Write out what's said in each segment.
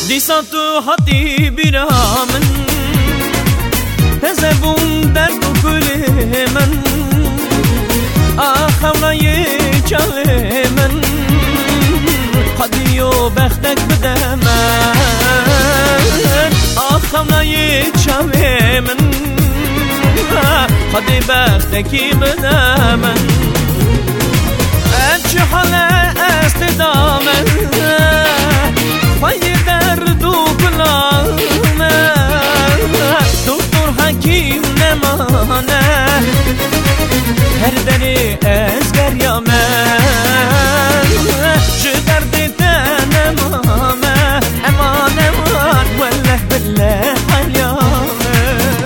دیسان تو حتی بیرامن هزبون درد و گل من آخونای چاوه من خدی و بختک بده من آخونای چاوه من خدی بختکی بده من چه حال است دامن پای درد و کلامه دکتر حکیم نمانه هر دری از گریامه چه درد نمامه امان امان والله بالله حیامه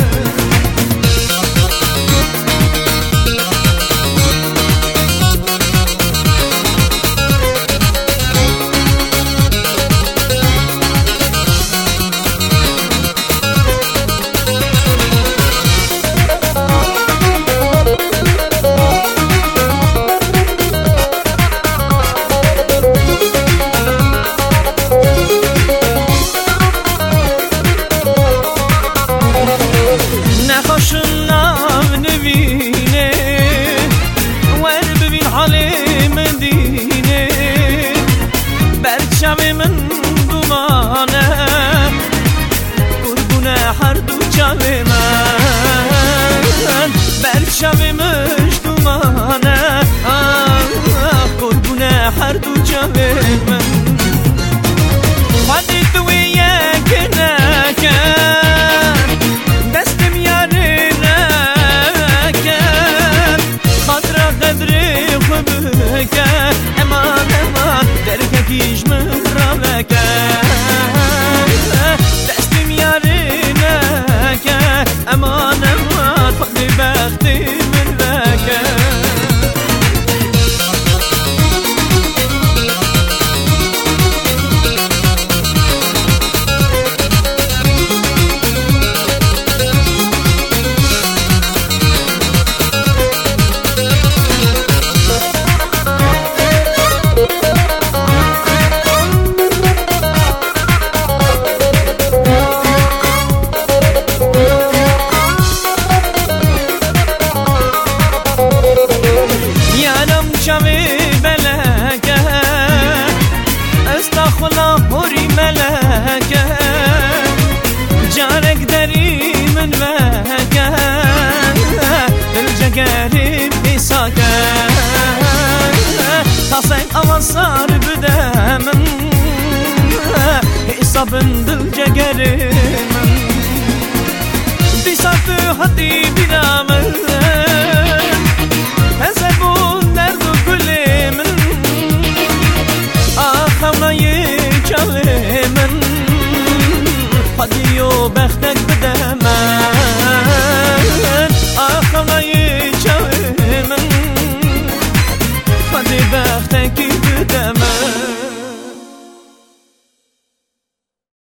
من دومانه قربونه هر دو جاوه من برشم مش دومانه قربونه هر دو جاوه من خودی توی یک نکن دستم یاره نکن خاطر قدر خوب کن امان امان درککیش من دستم یاری نکن امان امان خودی بختی من بکن شوی بلکه استخلا هوری ملکه جارک دری من وکه دل جگری بیساکه تاسین آوازار بده من حسابن دل جگری من دیسا تو حتی بیرم